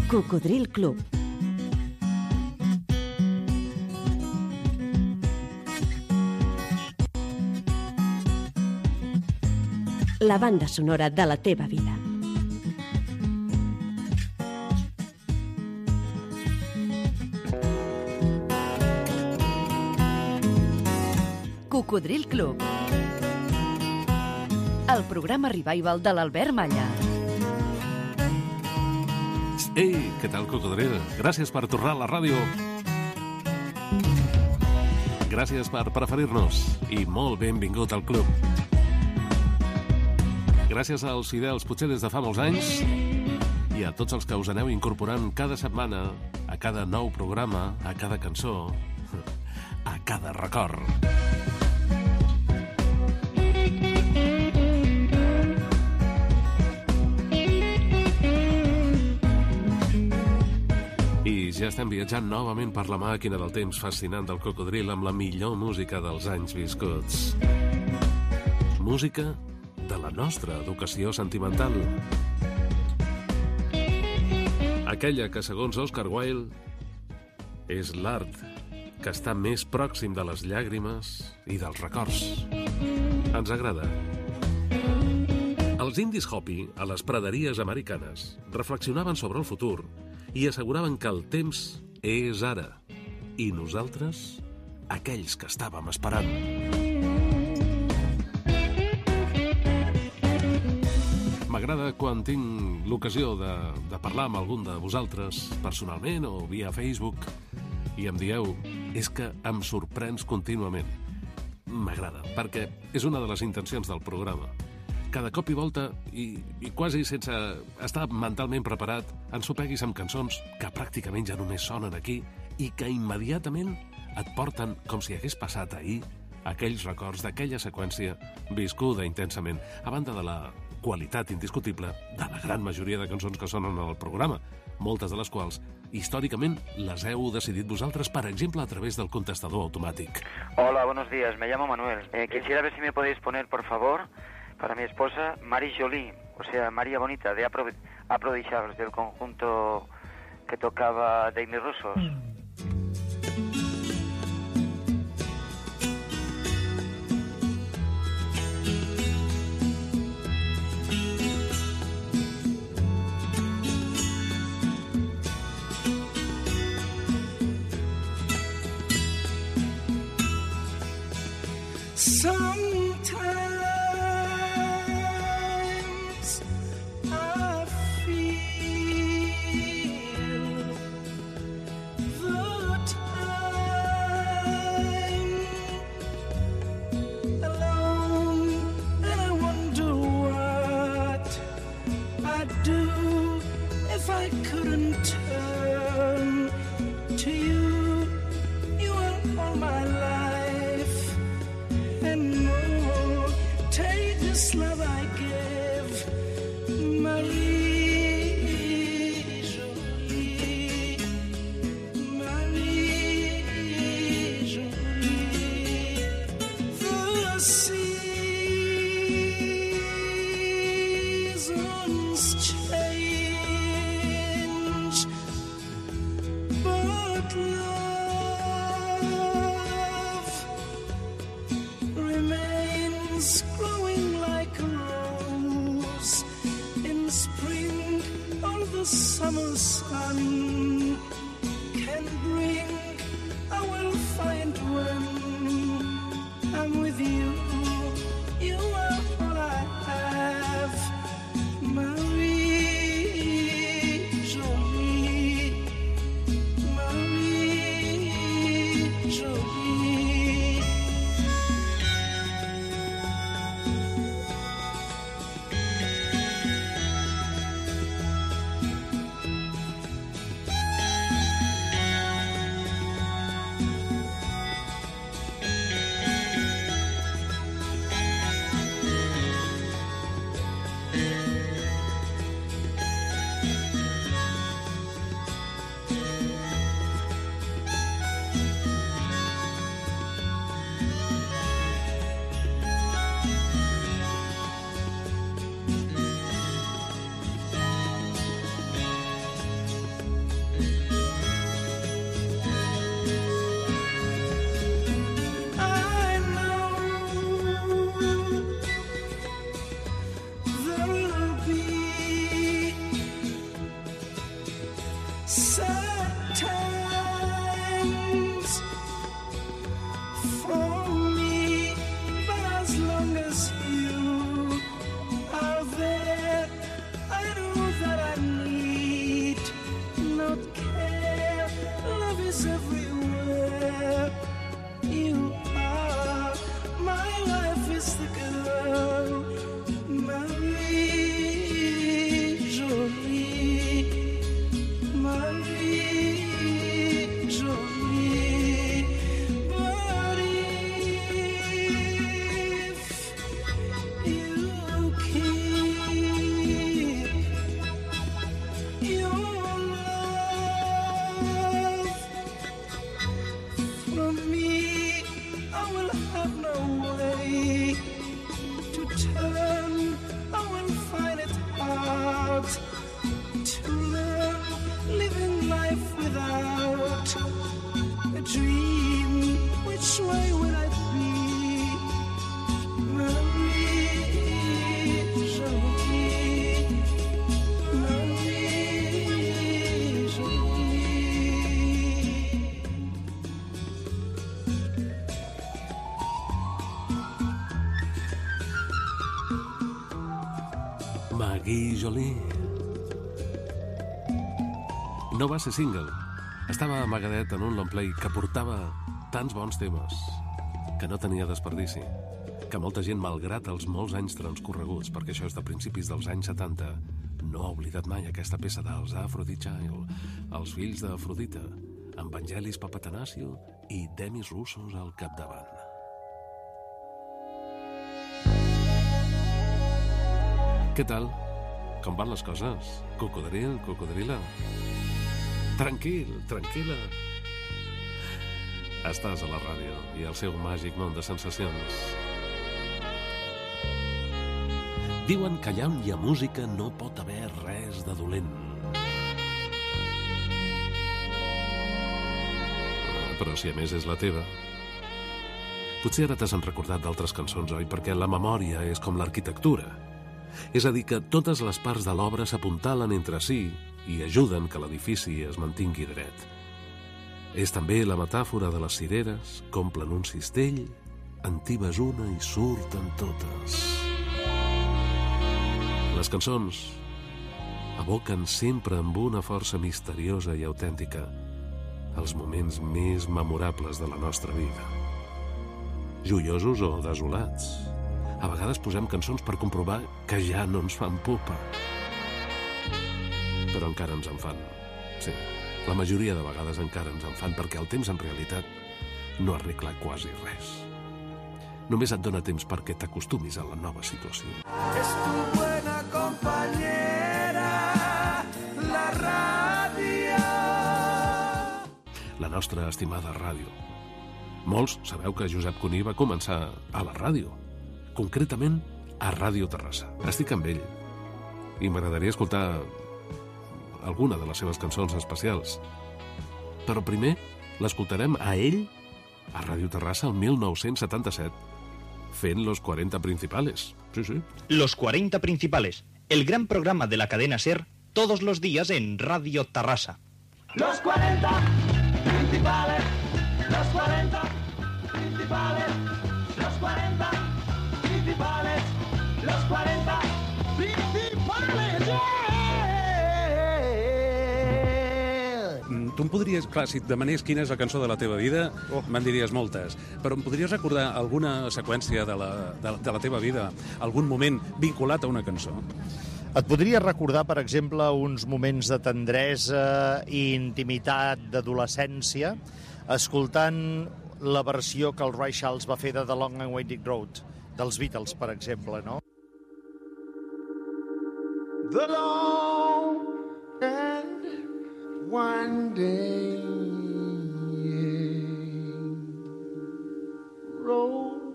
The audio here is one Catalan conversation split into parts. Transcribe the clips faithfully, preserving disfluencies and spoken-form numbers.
Cocodril Club. La banda sonora de la teva vida. Cocodril Club. El programa revival de l'Albert Malla. Ei, què tal, Cocodril? Gràcies per tornar a la ràdio. Gràcies per preferir-nos i molt benvingut al club. Gràcies als fidels, potser des de fa molts anys, i a tots els que us aneu incorporant cada setmana, a cada nou programa, a cada cançó, a cada record. I ja estem viatjant novament per la màquina del temps fascinant del Cocodril amb la millor música dels anys viscuts. Música de la nostra educació sentimental. Aquella que, segons Oscar Wilde, és l'art que està més pròxim de les llàgrimes i dels records. Ens agrada. Els indis Hopi, a les praderies americanes, reflexionaven sobre el futur i asseguraven que el temps és ara, i nosaltres, aquells que estàvem esperant. M'agrada quan tinc l'ocasió de, de parlar amb algun de vosaltres, personalment o via Facebook, i em dieu, és que em sorprens contínuament. M'agrada, perquè és una de les intencions del programa. Cada cop i volta, i, i quasi sense estar mentalment preparat, ens sopeguis amb cançons que pràcticament ja només sonen aquí i que immediatament et porten, com si hagués passat ahir, aquells records d'aquella seqüència viscuda intensament, a banda de la qualitat indiscutible de la gran majoria de cançons que sonen al programa, moltes de les quals, històricament, les heu decidit vosaltres, per exemple, a través del contestador automàtic. Hola, buenos días, me llamo Manuel. Eh, quisiera ver si me podéis poner, por favor, para mi esposa, Marie Jolie, o sea, María Bonita, de Aphrodisiacs, del conjunto que tocaba Demis Roussos. Sometimes I feel the time alone, and I wonder what I'd do if I couldn't turn to you. You are all my life, and no, take this love I give, Marie Jolie, Marie Jolie. The seasons change, but love remains growing like a rose in spring. All the summer sun can bring, I will find when I'm with you. You are all I have, Marie Jolie, Marie Jolie. out to learn living life without a dream. Which way would I be? Marie, Jolie, Marie, Jolie. Maggie Jolie. No va ser single. Estava amagadet en un long play que portava tants bons temes, que no tenia desperdici, que molta gent, malgrat els molts anys transcorreguts, perquè això és de principis dels anys setanta, no ha oblidat mai aquesta peça dels Aphrodite Child, els fills d'Afrodita, amb Vangelis Papatanasio i Demis Roussos al capdavant. Què tal? Com van les coses? Cocodril, cocodrila? Tranquil, tranquil·la. Estàs a la ràdio i al seu màgic món de sensacions. Diuen que allà on hi ha música no pot haver res de dolent. Però si a més és la teva, potser ara t'has recordat d'altres cançons, oi? Perquè la memòria és com l'arquitectura. És a dir, que totes les parts de l'obra s'apuntalen entre si i ajuden que l'edifici es mantingui dret. És també la metàfora de les cireres que omplen un cistell, en tibes una i surten totes. Les cançons evoquen sempre amb una força misteriosa i autèntica els moments més memorables de la nostra vida. Joiosos o desolats. A vegades posem cançons per comprovar que ja no ens fan pupa. Però encara ens en fan. Sí, la majoria de vegades encara ens en fan, perquè el temps en realitat no arregla quasi res. Només et dona temps perquè t'acostumis a la nova situació. Es tu buena compañera, la ràdio. La nostra estimada ràdio. Molts sabeu que Josep Cuní va començar a la ràdio, concretament a Ràdio Terrassa. Estic amb ell i m'agradaria escoltar alguna de les seves cançons especials. Però primer l'escoltarem a ell a Ràdio Terrassa el mil nou-cents setanta-set, fent Los cuarenta Principales. Sí, sí. Los cuarenta Principales, el gran programa de la cadena SER, todos los días en Radio Terrassa. Los cuarenta principales, los cuarenta principales, los cuarenta principales, los cuarenta principales, yeah! Tu em podries, clar, si et demanés quina és la cançó de la teva vida, oh. me'n diries moltes, però em podries recordar alguna seqüència de la, de, de la teva vida, algun moment vinculat a una cançó? Et podria recordar, per exemple, uns moments de tendresa i intimitat d'adolescència, escoltant la versió que el Ray Charles va fer de The Long and Winding Road, dels Beatles, per exemple, no? The long and winding road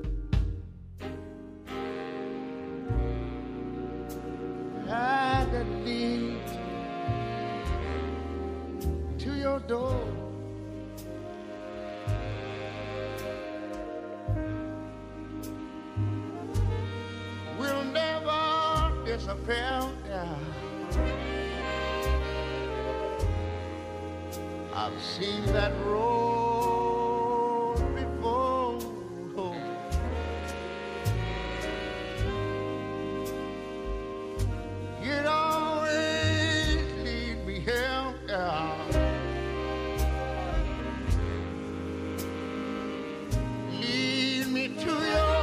that lead to your door. Will never disappear. I've seen that road before. It always lead me here. Lead me to your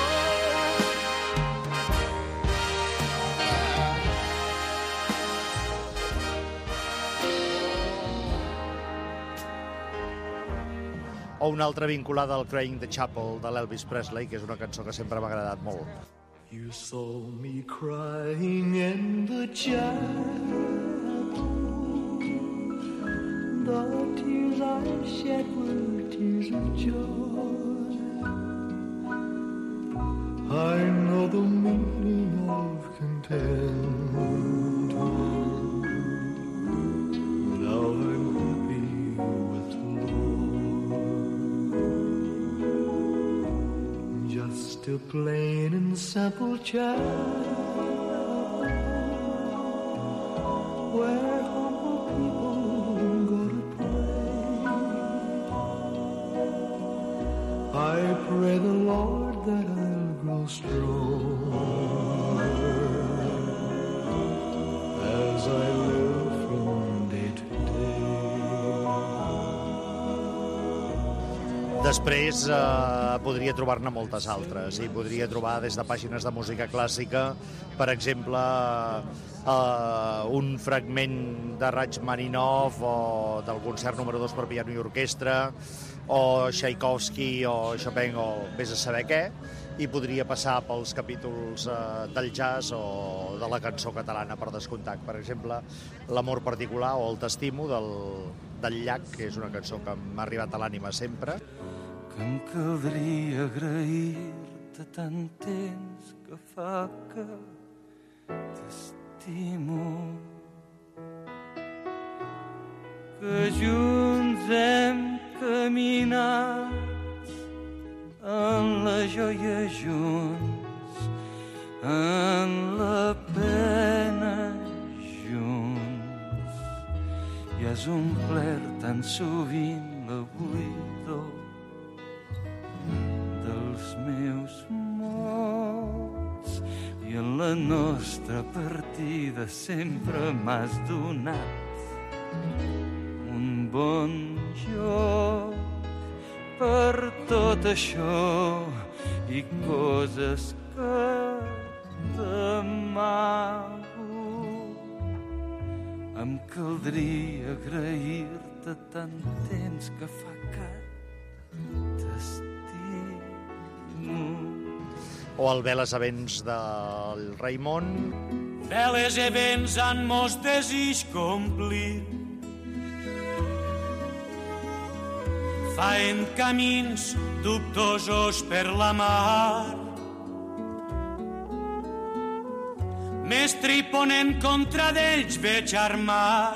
o una altra vinculada al Crying the Chapel de l'Elvis Presley, que és una cançó que sempre m'ha agradat molt. You saw me crying in the chapel. The tears I shed were tears of joy. I know the meaning of content. a plain and simple child, where humble people go to pray. I pray the Lord that I'll grow stronger as I live from day to day. Després eh, podria trobar-ne moltes altres, i podria trobar des de pàgines de música clàssica, per exemple, eh, un fragment de Rachmaninov o del concert número dos per piano i orquestra, o Tchaikovsky o Chopin o vés a saber què, i podria passar pels capítols eh, del jazz o de la cançó catalana, per descomptat. Per exemple, L'amor particular o El t'estimo del, del Llach, que és una cançó que m'ha arribat a l'ànima sempre. Que em caldria agrair-te tant temps que fa que t'estimo, que junts hem caminat en la joia junts, en la pena junts, i has omplert tan sovint la buidor dels meus mots, i en la nostra partida sempre m'has donat un bon joc. Per tot això i coses que t'amago, em caldria agrair-te tant temps que fa que t'estimo. O el Veles a vents del Raimon. Veles e vents han mos desig complir, faen camins dubtosos per la mar. Mestre i ponent contra d'ells veig armar.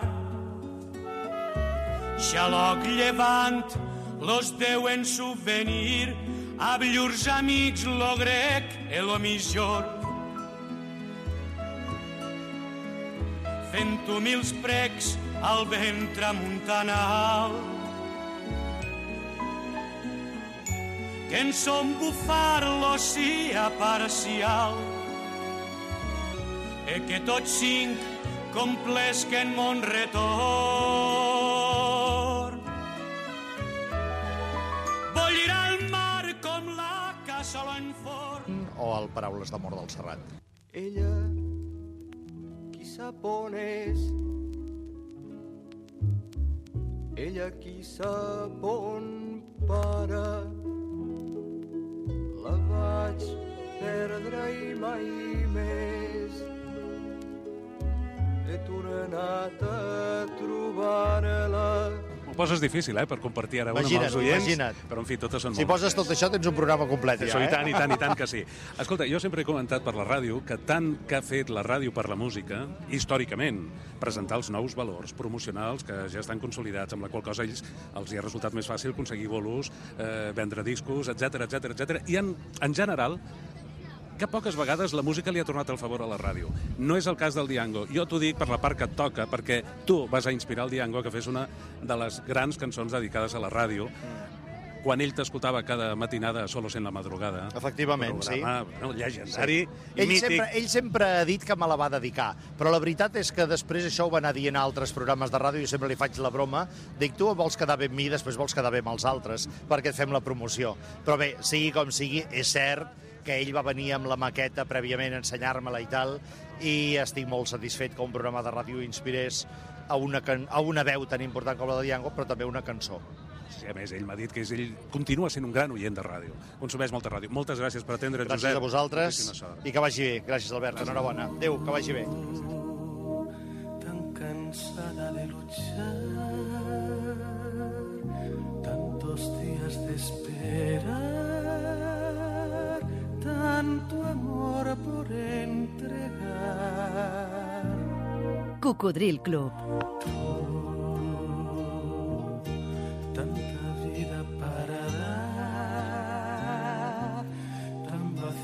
Xaloc llevant los deuen subvenir a llurs amics lo grec e lo millor. Fent humils precs al vent tramuntanal, que en som bufar l'oceà parcial, e que tots cinc complesquen mon retorn. Bollirà el mar com la cassola en forn. O el Paraules d'amor del Serrat. Ella, qui sap on és, ella qui sap on para, la vaig perdre i mai més he tornat a trobar-la. Ho poses difícil, eh, per compartir ara una amb els oients. Imagina't. Però, en fi, totes són si molt poses tot això, tens un programa complet, ja, això, eh? I tant, i tant, i tant que sí. Escolta, jo sempre he comentat per la ràdio que tant que ha fet la ràdio per la música, històricament, presentar els nous valors promocionals que ja estan consolidats, amb la qual cosa ells els hi ha resultat més fàcil aconseguir bolos, eh, vendre discos, etcètera, etcètera, etcètera. I en, en general, que poques vegades la música li ha tornat el favor a la ràdio. No és el cas del Diango. Jo t'ho dic per la part que et toca, perquè tu vas a inspirar el Diango que fes una de les grans cançons dedicades a la ràdio, quan ell t'escoltava cada matinada Solos en la madrugada. Efectivament, programa, sí. Bueno, llegendari, sí. Ell, mític. sempre, ell sempre ha dit que me la va dedicar, però la veritat és que després això ho va anar dient a altres programes de ràdio i sempre li faig la broma. Dic, tu vols quedar bé amb mi, després vols quedar bé amb els altres, perquè et fem la promoció. Però bé, sigui com sigui, és cert que ell va venir amb la maqueta prèviament a ensenyar-me-la i tal, i estic molt satisfet que un programa de ràdio inspirés a una, can... a una veu tan important com la de Diango, però també una cançó. Sí, a més, ell m'ha dit que és, ell continua sent un gran oient de ràdio. Consumeix molta ràdio. Moltes gràcies per atendre, gràcies Josep. Gràcies a vosaltres i que vagi bé. Gràcies, Albert. Gràcies. Enhorabona. Adéu, que vagi bé. Tan cansada de luchar, tantos días de esperar, tanto amor por entregar. Cocodril Club. Tanta vida para dar, tan vacía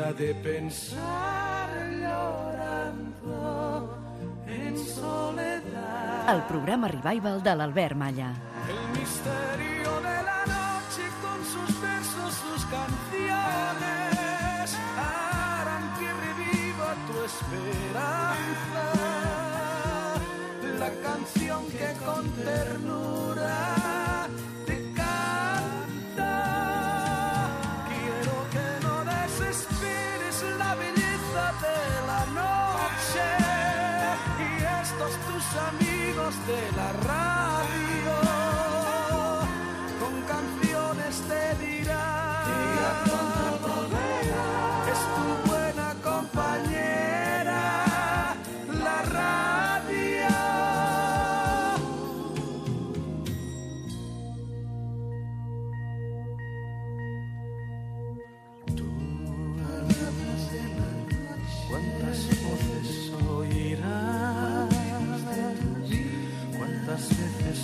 manera de pensar llorando en soledad. El programa Revival de l'Albert Malla. El misterio de la noche con sus versos, sus canciones harán que reviva tu esperanza. La canción que con ternura te canta. Quiero que no desesperes la belleza de la noche y estos tus amigos de la radio con canciones te dirán es tu buena compañera la radio. Tú cuántas voces oirás, cuántas veces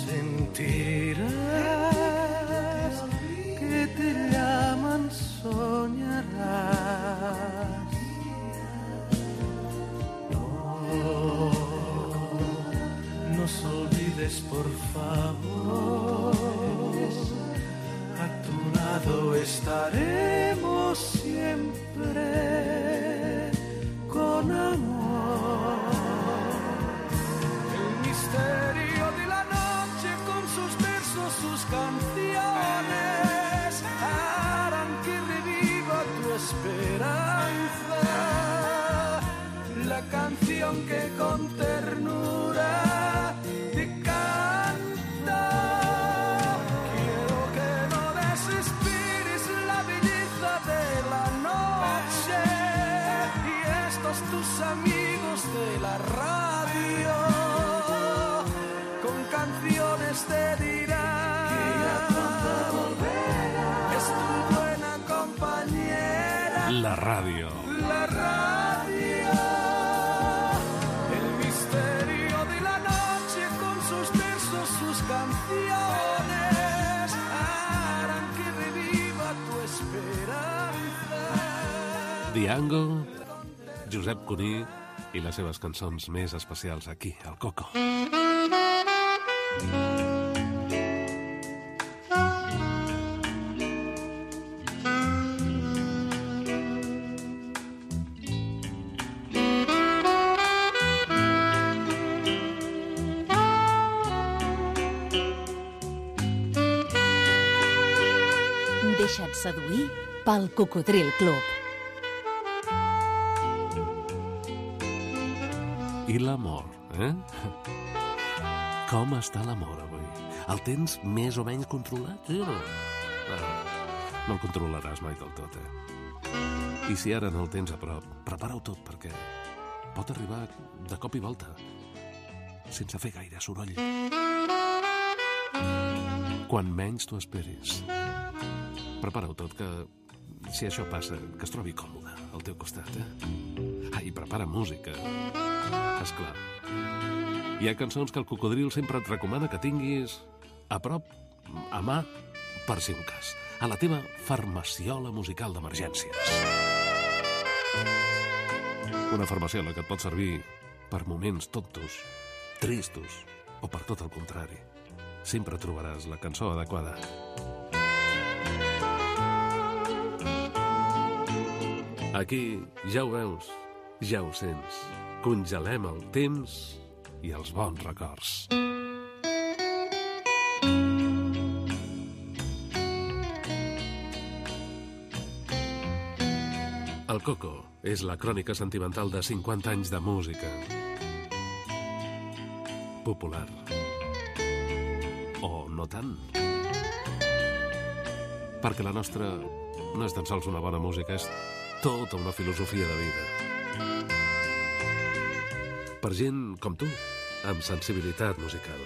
sentirás que te llaman, soñarás. No nos olvides, por favor, a tu lado estaremos siempre con amor. El misterio de la noche con sus versos, sus canciones harán que reviva tu esperanza. La canción que con ternura te canta. Quiero que no desesperes la belleza de la noche y estos tus amigos de la radio con canciones te dirán que ya pronto volverás. Es tu buena compañera la radio. La radio. El misterio de la noche con sus versos, sus canciones harán que reviva tu esperanza. Diango, Josep Cuní i les seves cançons més especials aquí, al Coco. Deixa't seduir pel Cocodril Club. I l'amor, eh? Com està l'amor avui? El tens més o menys controlat, sí o no? Ah, no el controlaràs mai del tot, eh? I si ara no el tens a prop, prepara-ho tot, perquè pot arribar de cop i volta, sense fer gaire soroll. Quan menys t'ho esperis. Prepara-ho tot, que si això passa, que es trobi còmode al teu costat, eh? Ah, i prepara música. Esclar. Hi ha cançons que el Cocodril sempre et recomana que tinguis a prop, a mà, per si un cas. A la teva farmaciola musical d'emergències. Una farmaciola que et pot servir per moments tontos, tristos, o per tot el contrari. Sempre trobaràs la cançó adequada. Aquí ja ho veus, ja ho sents. Congelem el temps i els bons records. El Coco és la crònica sentimental de cinquanta anys de música. Popular. O no tant. Perquè la nostra no és tan sols una bona música, és tota una filosofia de vida. Per gent com tu, amb sensibilitat musical.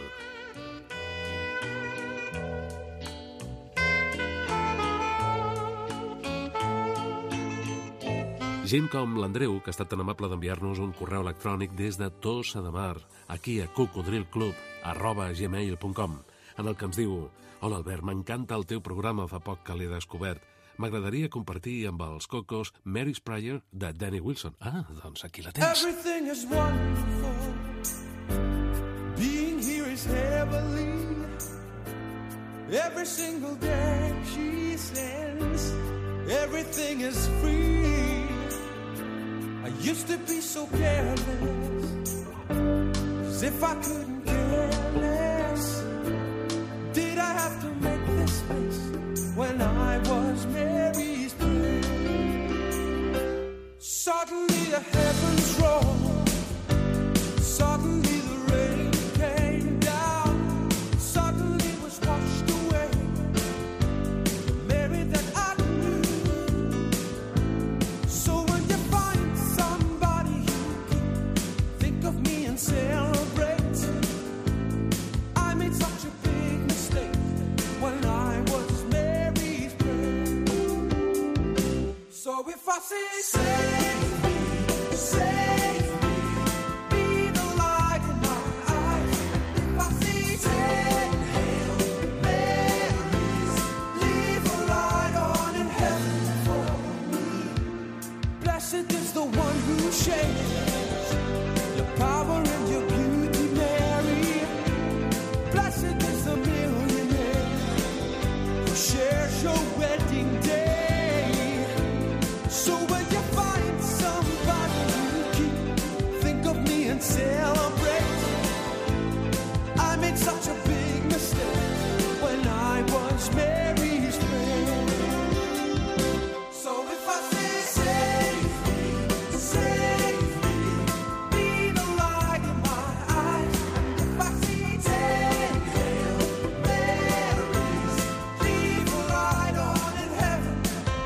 Gent com l'Andreu, que ha estat tan amable d'enviar-nos un correu electrònic des de Tossa de Mar, aquí a cocodrilclub arroba gmail punt com, en el que ens diu: «Hola, Albert, m'encanta el teu programa, fa poc que l'he descobert. m'agradaria compartir amb els cocos Mary's Prayer de Danny Wilson. Ah, doncs aquí la tens. Everything is wonderful. Being here is heavenly. Every single day she sends. Everything is free. I used to be so careless, as if I couldn't care less. Did I have to make this space when I was Mary's Prayer? Suddenly the heavens rolled. Suddenly the rain came down. Suddenly was washed away the Mary that I knew. So when you find somebody who can think of me and celebrate, I made such a big mistake when I was Mary's Prayer. So if I say, save me, save me, be the light in my eyes. If I say, ten Hail Marys, leave a light on in heaven for me. Blessed is the one who shares your power and your beauty, Mary. Blessed is the millionaire who shares your wedding day. So when you find somebody you keep, think of me and celebrate. I made such a big mistake when I was Mary's Prayer. So if I say, save me, save me, be the light in my eyes. If I see ten Hail Marys, leave a light on in heaven.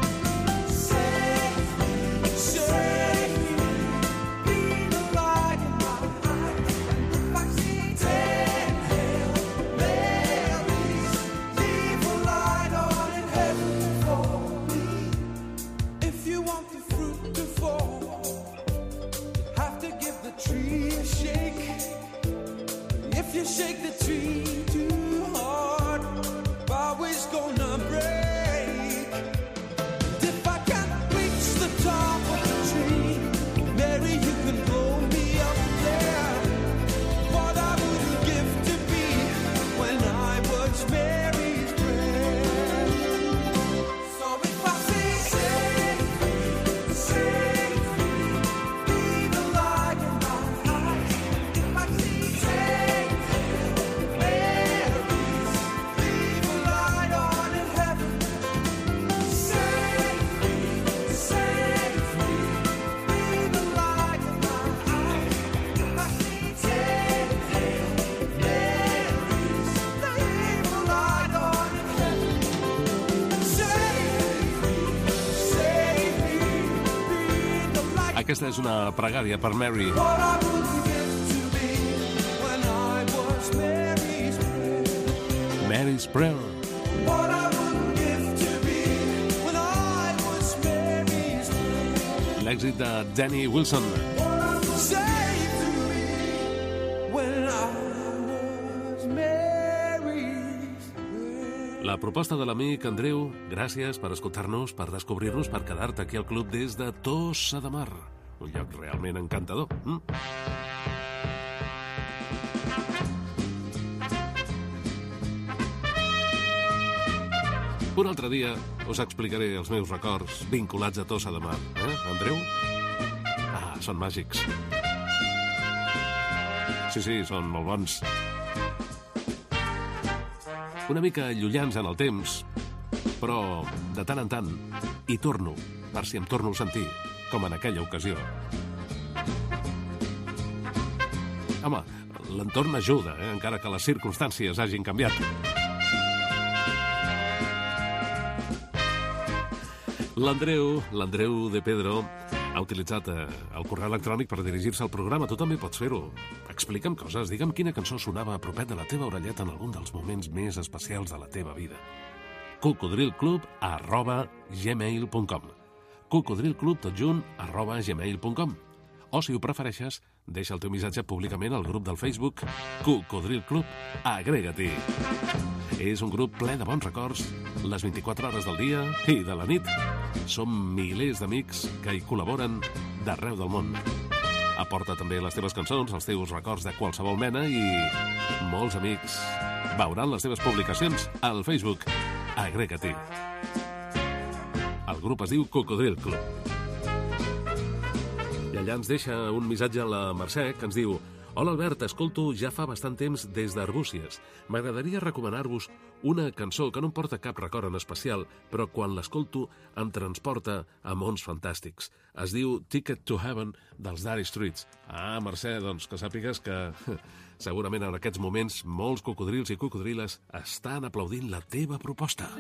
Save me, save me, be the light in my eyes. If I see ten Hail Marys, leave a light on in heaven for me. If you want the fruit to fall, you have to give the tree a shake. If you shake the tree too hard, the bough is gonna break. And if I can't reach the top of the tree, Mary, you can blow me up there. What I wouldn't give to be when I was Mary's Prayer. So if I say, save me, save me, be the light in my eyes. If I see ten Hail Marys, leave a light on in heaven. Save me, save me, be the light in my eyes. If I see ten Hail Marys, leave a light on in heaven. Save me, save me, be the light. Aquesta és una pregària per Mary. What I wouldn't give to be when I was Mary's Prayer. Mary's Prayer. What I wouldn't give to be when I was Mary's Prayer. L'èxit de Danny Wilson. What I would say to me when I was Mary's Prayer. La proposta de l'amic Andreu, gràcies per escoltar-nos, per descobrir-nos, per quedar-te aquí al club des de Tossa de Mar. Un lloc realment encantador. Mm? Un altre dia us explicaré els meus records vinculats a Tossa de Mar. Eh, Andreu? Ah, són màgics. Sí, sí, són molt bons. Una mica allunyants en el temps, però de tant en tant hi torno, per si em torno a sentir, com en aquella ocasió. Home, l'entorn ajuda, eh? Encara que les circumstàncies hagin canviat. L'Andreu, l'Andreu de Pedro, ha utilitzat eh, el correu electrònic per dirigir-se al programa. Tu també pots fer-ho. Explica'm coses, digue'm quina cançó sonava a propet de la teva orelleta en algun dels moments més especials de la teva vida. cocodrilclub arroba gmail punt com cocodrilclub tot junt arroba gmail punt com O, si ho prefereixes, Deixa el teu missatge públicament al grup del Facebook Cocodril Club. Agrega-t'hi. És un grup ple de bons records, les vint-i-quatre hores del dia i de la nit. Som milers d'amics que hi col·laboren d'arreu del món. Aporta també les teves cançons, els teus records de qualsevol mena i molts amics veuran les teves publicacions al Facebook. Agrega-t'hi. El grup es diu Cocodril Club. I allà ens deixa un missatge a la Mercè que ens diu: Hola Albert, escolto ja fa bastant temps des d'Arbúcies. M'agradaria recomanar-vos una cançó que no em porta cap record en especial, però quan l'escolto em transporta a mons fantàstics. Es diu Ticket to Heaven dels Dire Straits. Ah, Mercè, doncs que sàpigues que segurament en aquests moments molts cocodrils i cocodriles estan aplaudint la teva proposta.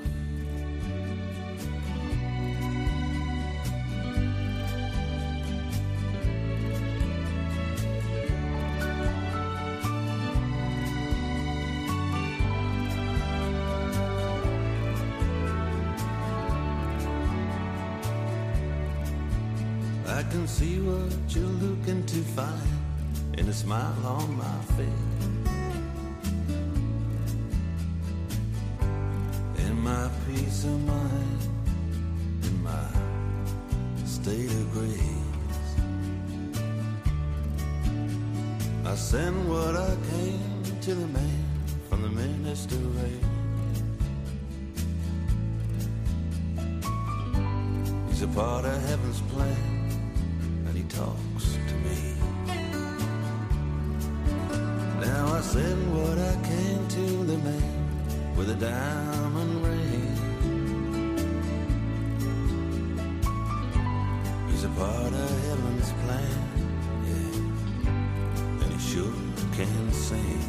I can see what you're looking to find in a smile on my face, in my peace of mind, in my state of grace. I send what I came to the man from the minister race. He's a part of heaven's plan, he talks to me. Now I send what I can to the man with a diamond ring. He's a part of heaven's plan, yeah, and he sure can sing.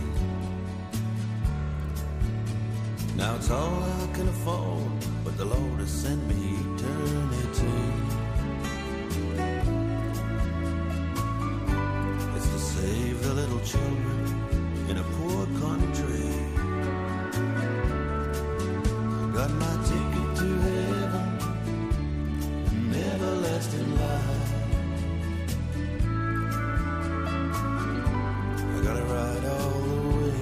Now it's all I can afford, but the Lord has sent me eternity. Save the little children in a poor country. Got my ticket to heaven, an everlasting life. I gotta ride all the way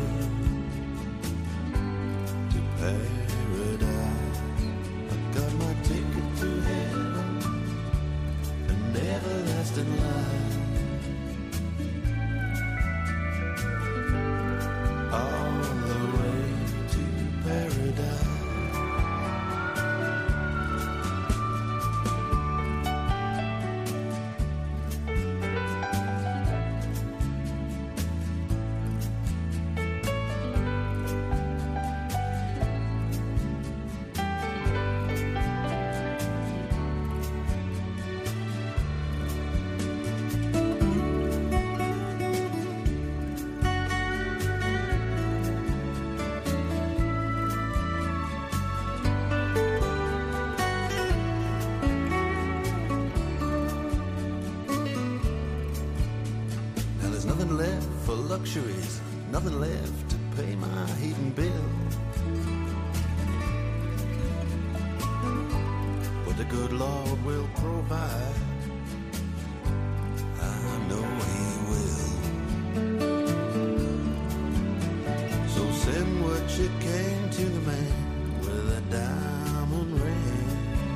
to paradise. I got my ticket to heaven, an everlasting life. Luxuries, nothing left to pay my heating bill. But the good Lord will provide, I know He will. So send what you can to the man with a diamond ring.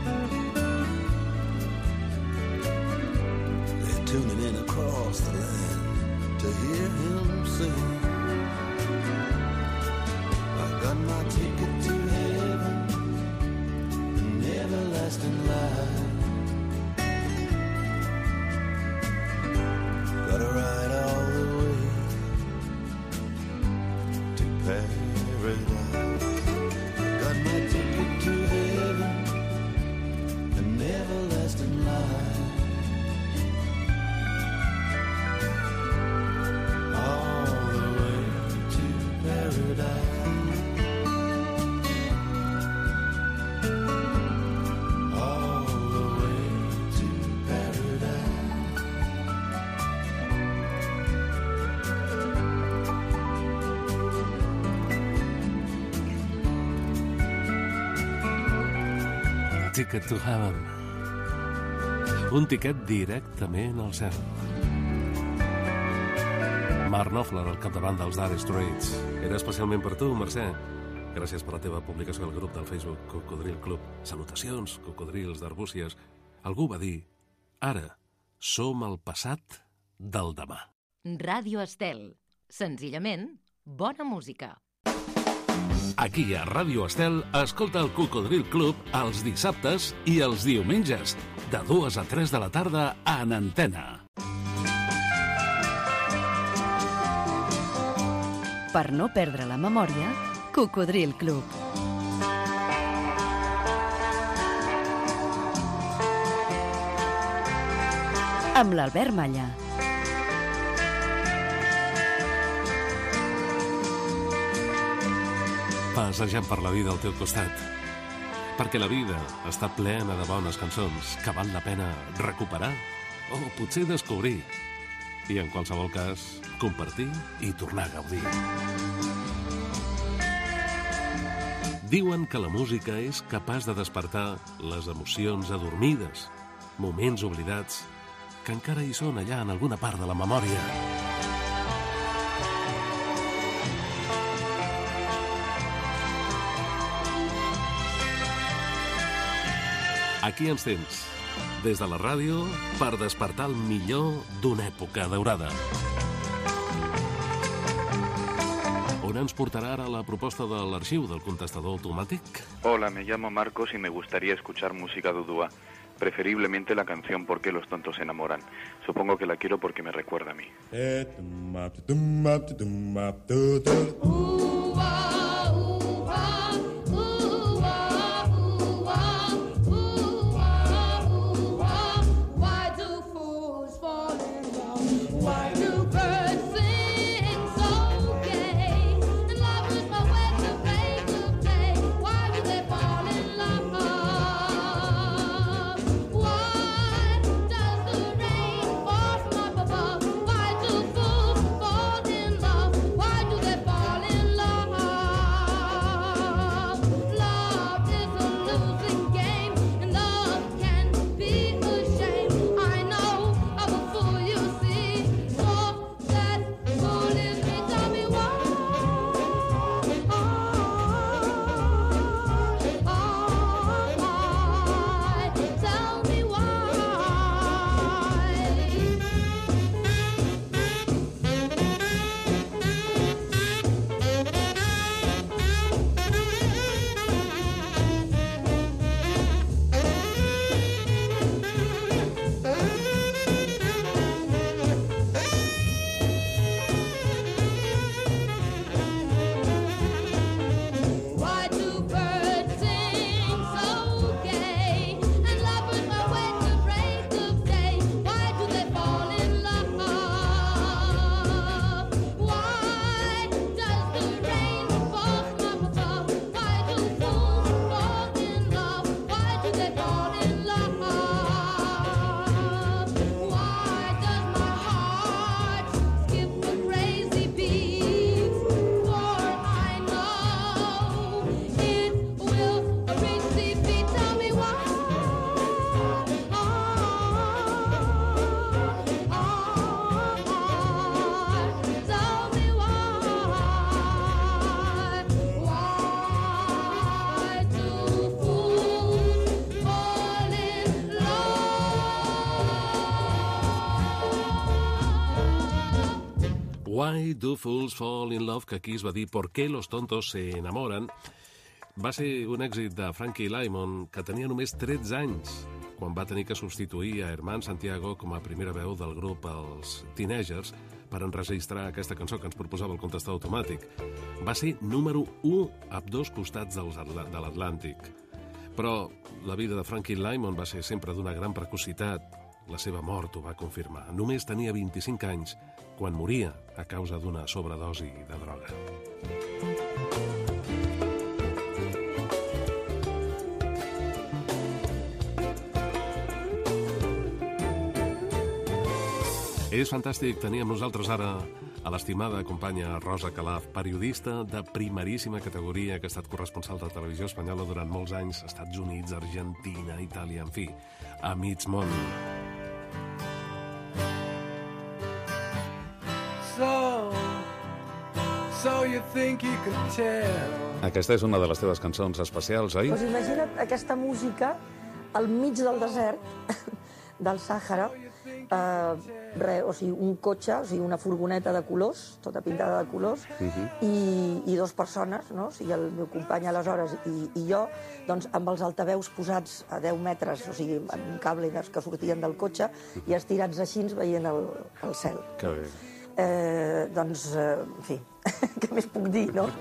They're tuning in across the land to hear him sing. I got my ticket to heaven, an everlasting life. Gotta ride all the way to paradise. Got my ticket to heaven, an everlasting life. Ticket to Heaven. Un tiquet directament al cel. Mark Knopfler al capdavant dels Dire Straits. Era especialment per tu, Mercè. Gràcies per la teva publicació al grup del Facebook Cocodril Club. Salutacions, cocodrils d'Arbúcies. Algú va dir, ara som el passat del demà. Ràdio Estel. Senzillament, bona música. Aquí a Ràdio Estel, escolta el Cocodril Club els dissabtes i els diumenges, de dues a tres de la tarda en antena. Per no perdre la memòria, Cocodril Club. Amb l'Albert Malla. Passejant per la vida al teu costat. Perquè la vida està plena de bones cançons que val la pena recuperar o potser descobrir. I en qualsevol cas, compartir i tornar a gaudir. Diuen que la música és capaç de despertar les emocions adormides, moments oblidats, que encara hi són allà en alguna part de la memòria. Aquí ens tens, des de la ràdio, per despertar el millor d'una època daurada. On ens portarà ara la proposta de l'arxiu del contestador automàtic? Hola, me llamo Marcos y me gustaría escuchar música dudúa, preferiblemente la canción ¿Por qué los tontos se enamoran? Supongo que la quiero porque me recuerda a mí. Why do fools fall in love, que aquí es va dir ¿Por qué los tontos se enamoran? Va ser un èxit de Frankie Lymon, que tenia només tretze anys, quan va tenir que substituir a Herman Santiago com a primera veu del grup Els Teenagers per enregistrar aquesta cançó que ens proposava el contestador automàtic. Va ser número u a dos costats dels Atl- de l'Atlàntic. Però la vida de Frankie Lymon va ser sempre d'una gran precocitat. La seva mort ho va confirmar. Només tenia vint-i-cinc anys quan moria a causa d'una sobredosi de droga. És fantàstic tenir amb nosaltres ara a l'estimada companya Rosa Calaf, periodista de primeríssima categoria que ha estat corresponsal de televisió espanyola durant molts anys, Estats Units, Argentina, Itàlia, en fi, a mig món. So so you think you could tell. Aquesta és una de les teves cançons especials, oi? Pues imagina't aquesta música al mig del desert del Sàhara, eh, re, o sigui, un cotxe, o sigui, una furgoneta de colors, tota pintada de colors, uh-huh. i, i dos persones, no? O sigui, el meu company aleshores i, i jo, doncs amb els altaveus posats a deu metres, o sigui, amb un cable que sortien del cotxe, i estirats així veient el, el cel. Que bé. Eh, doncs, eh, en fi, què més puc dir, no?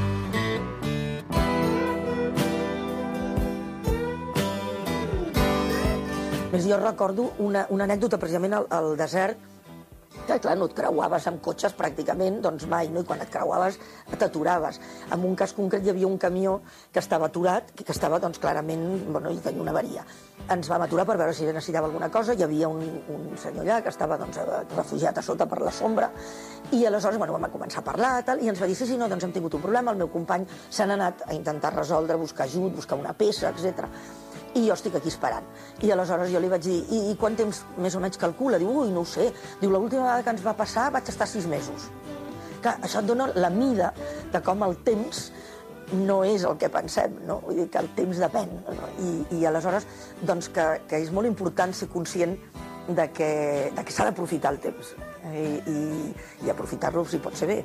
Més jo recordo una, una anècdota precisament al, al desert, que clar, no et creuaves amb cotxes pràcticament, doncs mai, no? I quan et creuaves t'aturaves. En un cas concret hi havia un camió que estava aturat, que estava doncs clarament, bueno, i tenia una avaria. Ens vam aturar per veure si necessitava alguna cosa, hi havia un, un senyor allà que estava doncs, refugiat a sota per la sombra, i aleshores bueno, vam començar a parlar tal, i ens va dir, sí, sí, no, doncs hem tingut un problema, el meu company se n'ha anat a intentar resoldre, buscar ajut, buscar una peça, etcètera. I jo estic aquí esperant. I aleshores jo li vaig dir, i, i quant temps més o menys calcula? Diu, ui, no ho sé. Diu, l'última vegada que ens va passar vaig estar sis mesos. Clar, això et dona la mida de com el temps no és el que pensem, no? Vull dir que el temps depèn. No? I, I aleshores, doncs, que, que és molt important ser conscient de que, de que s'ha d'aprofitar el temps. I, i, i aprofitar-lo si pot ser bé.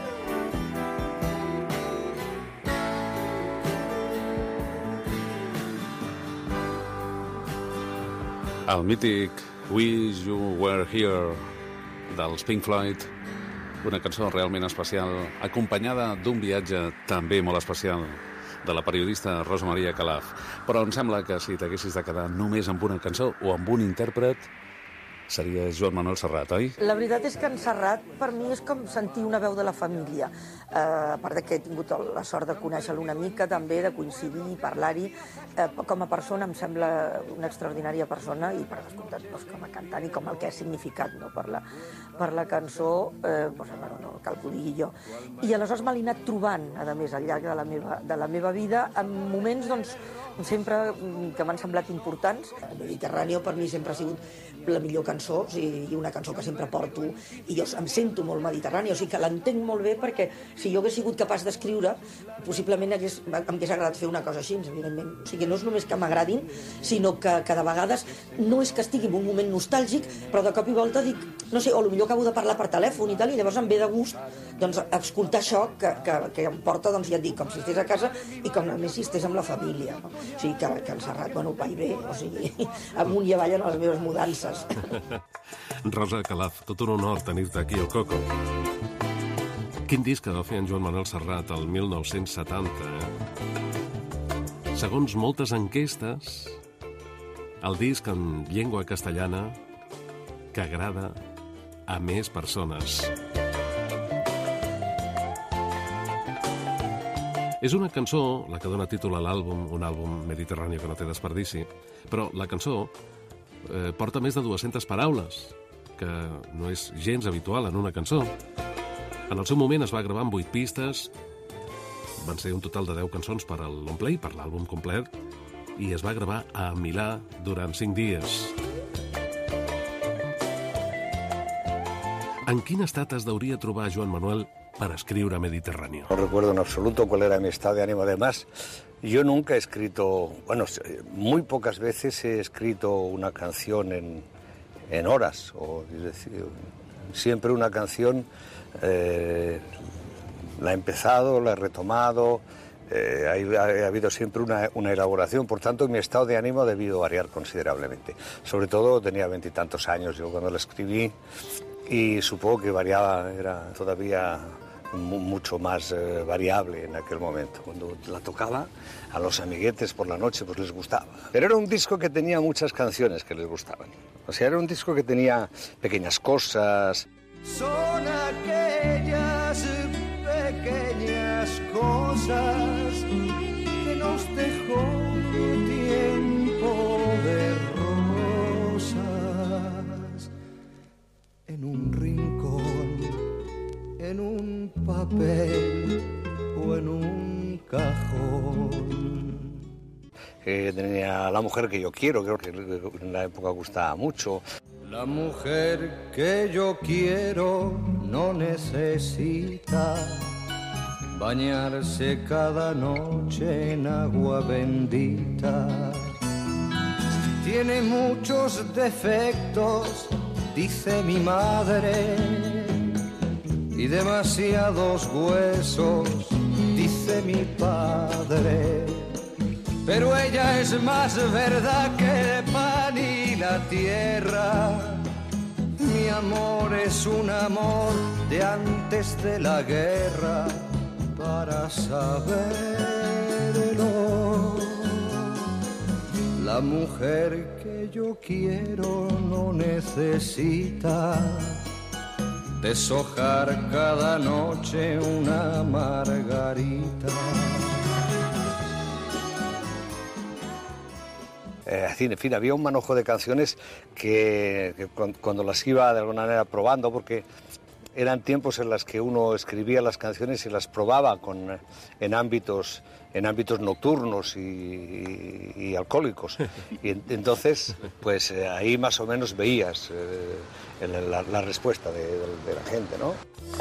El mític Wish You Were Here dels Pink Floyd, una cançó realment especial, acompanyada d'un viatge també molt especial de la periodista Rosa Maria Calaf. Però em sembla que si t'haguessis de quedar només amb una cançó o amb un intèrpret, seria Joan Manuel Serrat, oi? La veritat és que en Serrat, per mi, és com sentir una veu de la família. Eh, a part de que he tingut la sort de conèixer-lo una mica, també, de coincidir i parlar-hi. Eh, com a persona em sembla una extraordinària persona i, per descomptat, doncs, com a cantant i com el que ha significat, no? per, la, per la cançó, eh, doncs, bueno, no cal que ho digui jo. I aleshores me l'he anat trobant, a més, al llarg de la meva, de la meva vida, en moments, doncs, sempre que m'han semblat importants. El Mediterrani per mi sempre ha sigut la millor cançó, o sigui, i una cançó que sempre porto, i jo em sento molt mediterrani, o sigui que l'entenc molt bé, perquè si jo hagués sigut capaç d'escriure, possiblement hagués, em hagués agradat fer una cosa així, evidentment. O sigui, no és només que m'agradin, sinó que, que de vegades no és que estigui en un moment nostàlgic, però de cop i volta dic, no sé, o potser acabo de parlar per telèfon i tal, i llavors em ve de gust doncs, escoltar això que, que, que em porta, doncs ja et dic, com si estigués a casa i com a més si estigués amb la família. No? O sigui, que, que en Serrat, bueno, va i ve, o sigui, amunt i avall en les meves mudances. Rosa Calaf, tot un honor tenir-te aquí al Coco. Quin disc va fer en Joan Manuel Serrat el mil nou-cents setanta, eh? Segons moltes enquestes, el disc en llengua castellana que agrada a més persones. És una cançó, la que dona títol a l'àlbum, un àlbum mediterrani que no té desperdici, però la cançó eh, porta més de dues-centes paraules, que no és gens habitual en una cançó. En el seu moment es va gravar amb vuit pistes, van ser un total de deu cançons per a l'Onplay, per l'àlbum complet, i es va gravar a Milà durant cinc dies. En quin estat es deuria trobar Joan Manuel para escribir Mediterráneo? No recuerdo en absoluto cuál era mi estado de ánimo. Además, yo nunca he escrito, bueno, muy pocas veces he escrito una canción en, en horas, o es decir, siempre una canción eh, la he empezado, la he retomado, eh, ha, ha habido siempre una, una elaboración, por tanto mi estado de ánimo ha debido variar considerablemente. Sobre todo tenía veintitantos años yo cuando la escribí, y supongo que variaba, era todavía mucho más eh, variable en aquel momento. Cuando la tocaba a los amiguetes por la noche, pues les gustaba. Pero era un disco que tenía muchas canciones que les gustaban. O sea, era un disco que tenía pequeñas cosas. Son aquellas pequeñas cosas que nos dejó un tiempo de rosas en un rincón, en un papel o en un cajón. Eh, tenía La mujer que yo quiero, creo que en la época gustaba mucho. La mujer que yo quiero no necesita bañarse cada noche en agua bendita. Tiene muchos defectos, dice mi madre, y demasiados huesos, dice mi padre. Pero ella es más verdad que el pan y la tierra. Mi amor es un amor de antes de la guerra, para saberlo. La mujer que yo quiero no necesita deshojar cada noche una margarita. Eh, en fin, había un manojo de canciones que, que cuando las iba de alguna manera probando, porque eran tiempos en los que uno escribía las canciones y las probaba con, en ámbitos en ámbitos nocturnos y, y, y alcohólicos. Y entonces, pues eh, ahí más o menos veías eh, la, la respuesta de, de, de la gente, ¿no?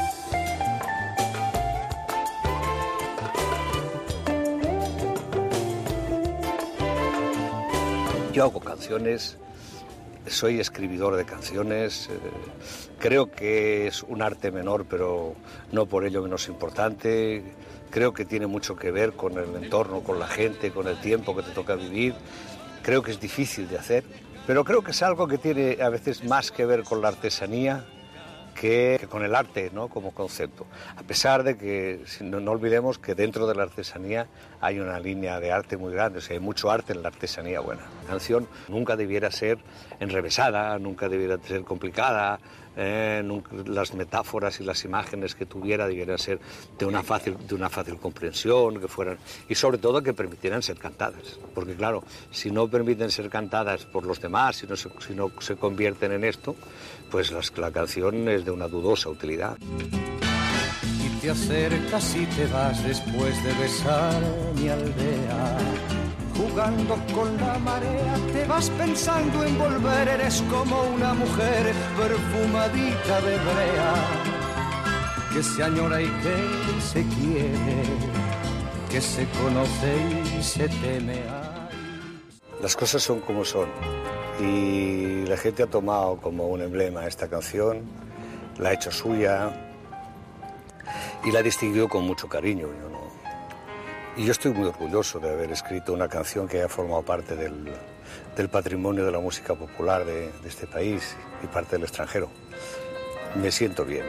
Yo hago canciones, soy escribidor de canciones, eh, creo que es un arte menor, pero no por ello menos importante. Creo que tiene mucho que ver con el entorno, con la gente, con el tiempo que te toca vivir. Creo que es difícil de hacer, pero creo que es algo que tiene a veces más que ver con la artesanía que, que con el arte, ¿no?, como concepto. A pesar de que no, no olvidemos que dentro de la artesanía hay una línea de arte muy grande, o sea, hay mucho arte en la artesanía buena. La canción nunca debiera ser enrevesada, nunca debiera ser complicada, eh, nunca, las metáforas y las imágenes que tuviera debieran ser de una fácil, de una fácil comprensión, que fueran, y sobre todo que permitieran ser cantadas, porque claro, si no permiten ser cantadas por los demás, si no se, si no se convierten en esto, pues las, la canción es de una dudosa utilidad. Y te acercas y te vas después de besar mi aldea. Jugando con la marea, te vas pensando en volver. Eres como una mujer perfumadita de brea, que se añora y que se quiere, que se conoce y se teme. Las cosas son como son. Y la gente ha tomado como un emblema esta canción, la ha hecho suya y la ha distinguido con mucho cariño. Yo no... Y yo estoy muy orgulloso de haber escrito una canción que haya formado parte del, del patrimonio de la música popular de, de este país y parte del extranjero. Me siento bien.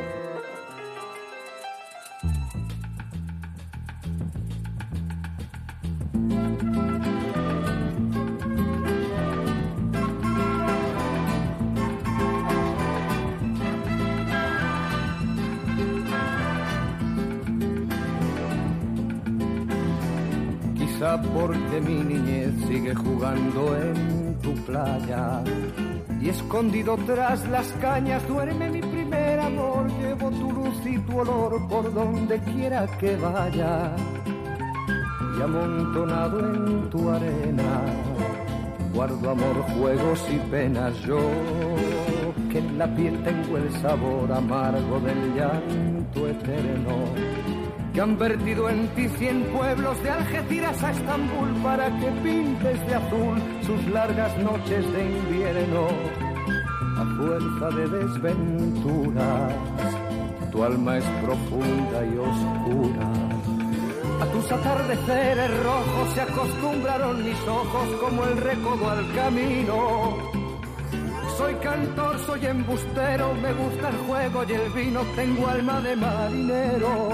Porque mi niñez sigue jugando en tu playa y escondido tras las cañas duerme mi primer amor. Llevo tu luz y tu olor por donde quiera que vaya, y amontonado en tu arena guardo amor, juegos y penas. Yo que en la piel tengo el sabor amargo del llanto eterno, que han vertido en ti cien pueblos de Algeciras a Estambul para que pintes de azul sus largas noches de invierno. A fuerza de desventuras, tu alma es profunda y oscura. A tus atardeceres rojos se acostumbraron mis ojos como el recodo al camino. Soy cantor, soy embustero, me gusta el juego y el vino, tengo alma de marinero.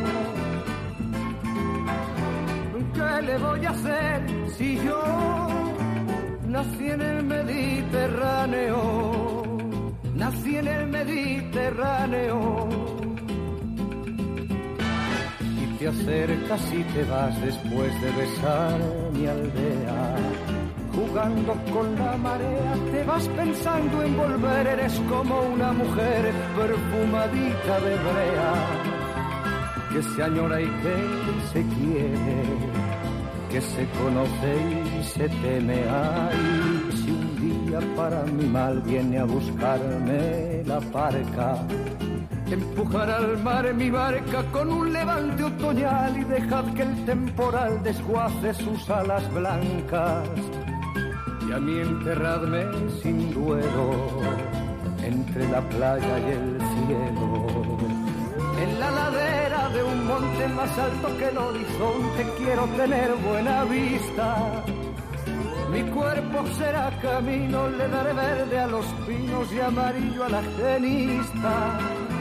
¿Qué le voy a hacer si yo nací en el Mediterráneo? Nací en el Mediterráneo. Y te acercas y te vas después de besar mi aldea. Jugando con la marea, te vas pensando en volver. Eres como una mujer perfumadita de brea, que se añora y que se quiere, que se conoce y se teme. Ay, si un día para mi mal viene a buscarme la parca, empujar al mar mi barca con un levante otoñal y dejad que el temporal desguace sus alas blancas. Y a mí enterradme sin duelo entre la playa y el cielo. En la ladera de un monte más alto que el horizonte quiero tener buena vista. Mi cuerpo será camino, le daré verde a los pinos y amarillo a la genista.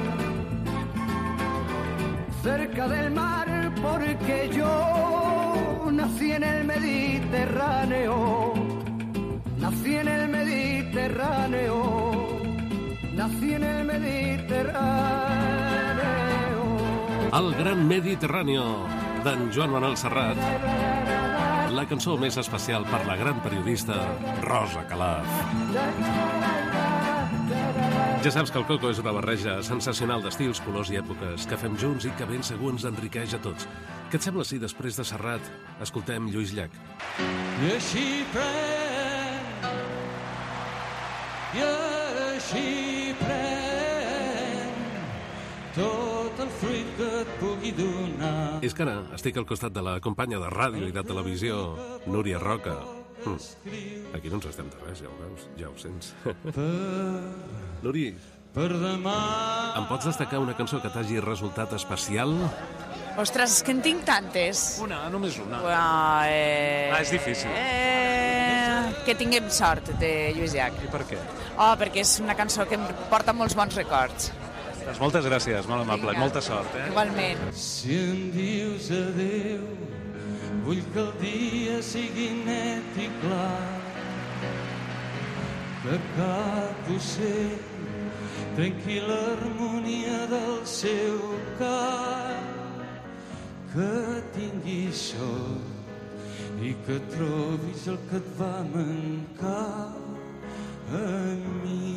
Cerca del mar porque yo nací en el Mediterráneo. Nací en el Mediterráneo. Nací en el Mediterráneo. El gran Mediterrani d'en Joan Manuel Serrat, la cançó més especial per la gran periodista Rosa Calaf. Ja saps que el Coco és una barreja sensacional d'estils, colors i èpoques que fem junts i que ben segur ens enriqueix a tots. Què et sembla si després de Serrat escoltem Lluís Llach? I així pren, i així pren tot el fruit que et pugui donar. És que ara estic al costat de la companya de ràdio i de televisió, Núria Roca. Hm. Aquí no ens estem de res, ja ho veus, ja ho sents. Núria, em pots destacar una cançó que t'hagi resultat especial? Ostres, és que en tinc tantes. Una, només una. Uh, eh... Ah, és difícil. Eh... Que tinguem sort, de Lluís Llach. I per què? Oh, perquè és una cançó que em porta molts bons records. Doncs moltes gràcies, molt amable, Vinga. molta sort, eh? Igualment. Si em dius adéu, vull que el dia sigui net i clar, que cap ocell trenqui l'harmonia del seu cant, que tinguis sort i que trobis el que et va mancar a mi.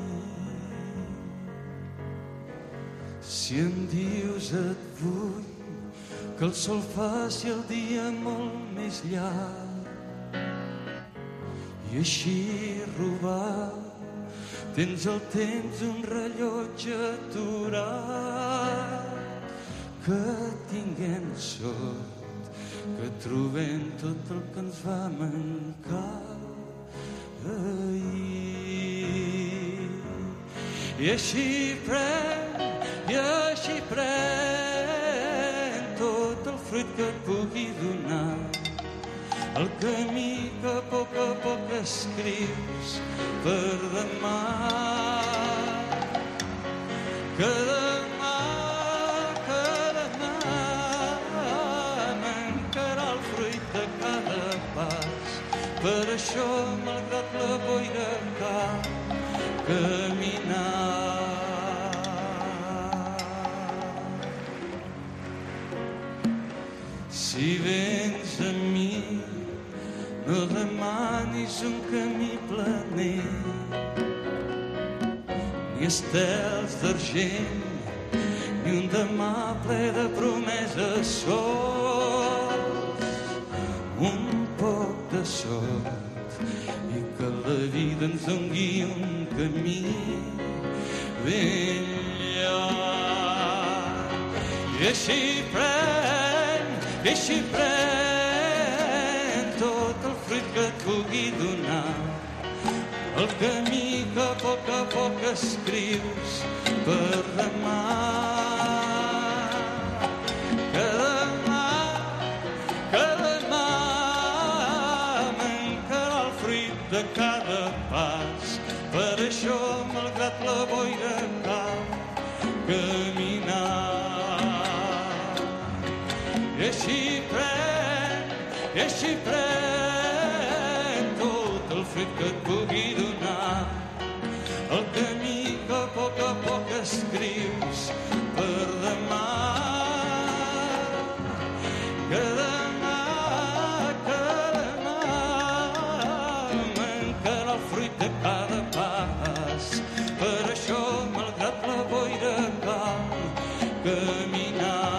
Si em dius et vull, que el sol faci el dia molt més llarg i així robar tens el temps un rellotge aturat, que tinguem sort, que trobem tot el que ens va mancar ahir. I així pren, i així pren tot el fruit que et pugui donar, el camí que a poc a poc escrius per demà, que demà, que demà mancarà el fruit de cada pas. Per això, malgrat la boira, cal caminar. Si vens a mi, no demanis un camí planer, ni estels d'argent, ni un demà ple de promeses sols. Un poc de sort i que la vida ens doni un camí ben llarg. I així pren, i així pren tot el fruit que et pugui donar, el camí que a poc a poc escrius per demà, que demà, que demà mancarà el fruit de cada pas. Per això, malgrat la boira, cal caminar. I així pren, i així pren tot el fruit que et pugui donar, el camí que a poc a poc escrius per demà, que demà, que demà mancarà el fruit de cada pas. Per això, malgrat la boira, cal caminar.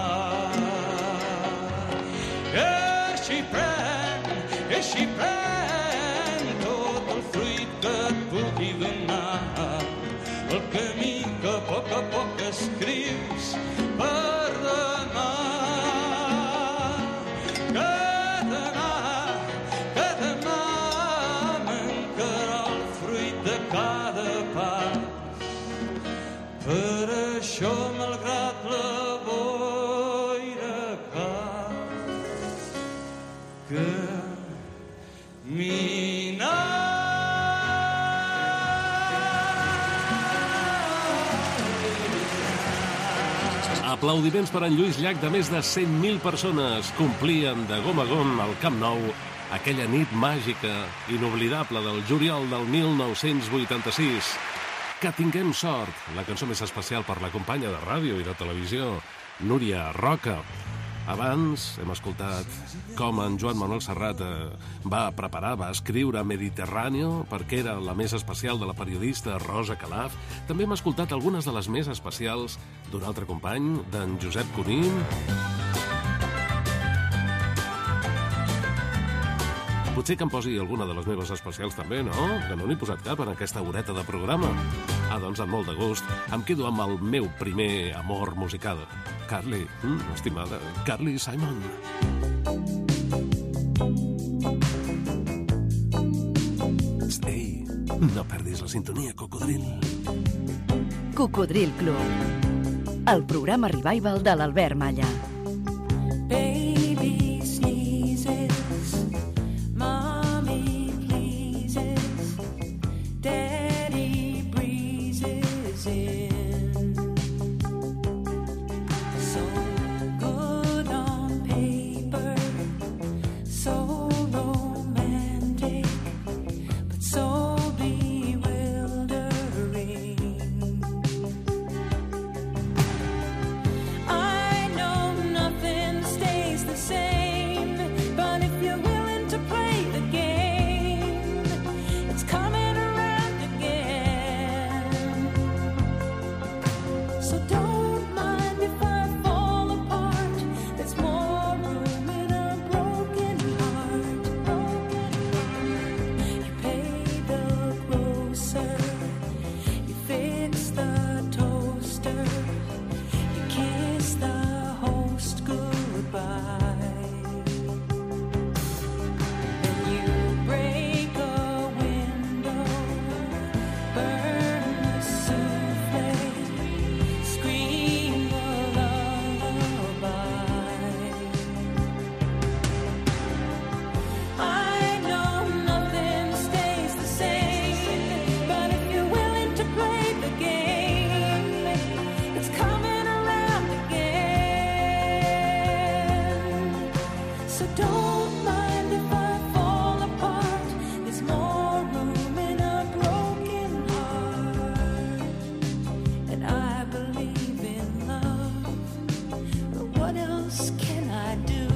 Així pren tot el fruit que et pugui donar, el camí que a poc a poc es Aplaudiments per en Lluís Llach de més de cent mil persones complien de gom a gom al Camp Nou aquella nit màgica, inoblidable del juliol del mil nou-cents vuitanta-sis. Que tinguem sort, la cançó més especial per la companya de ràdio i de televisió, Núria Roca. Abans hem escoltat com en Joan Manuel Serrat eh, va preparar, va escriure Mediterráneo, perquè era la més especial de la periodista Rosa Calaf. També hem escoltat algunes de les més especials d'un altre company, d'en Josep Cuní. Potser que em posi alguna de les meves especials també, no? Que no n'he posat cap en aquesta horeta de programa. Ah, doncs amb molt de gust. Em quedo amb el meu primer amor musical. Carly, mm, estimada, Carly Simon. Ei, no perdis la sintonia, Cocodril. Cocodril Club. El programa revival de l'Albert Malla. Baby sneezes, mommy pleases, daddy breezes in. So good on paper, so romantic, but so bewildering. I know nothing stays the same, but if you're willing to play the game, it's coming around again. So don't mind if I fall apart. There's more room in a broken heart. You pay the grocer, you fix the toaster, you kiss the host goodbye. Then you break a window, burn the souffle, scream a lullaby. I know nothing stays the same, but if you're willing to play the game, it's coming around again. So don't mind if I fall apart. There's more room in a broken heart. And I believe in love, but what else can I do?